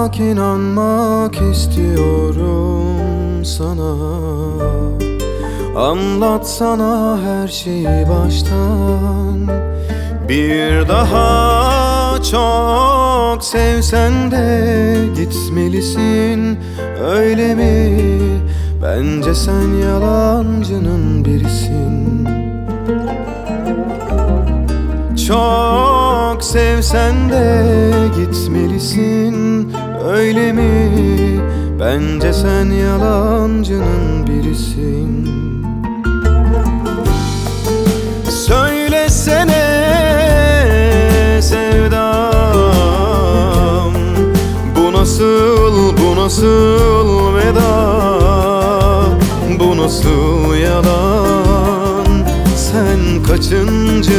İnanmak, inanmak istiyorum sana. Anlatsana her şeyi baştan. Bir daha çok sevsen de gitmelisin, öyle mi? Bence sen yalancının birisin. Çok sevsen de gitmelisin, öyle mi? Bence sen yalancının birisin. Söylesene sevdam, bu nasıl veda, bu nasıl yalan? Sen kaçıncı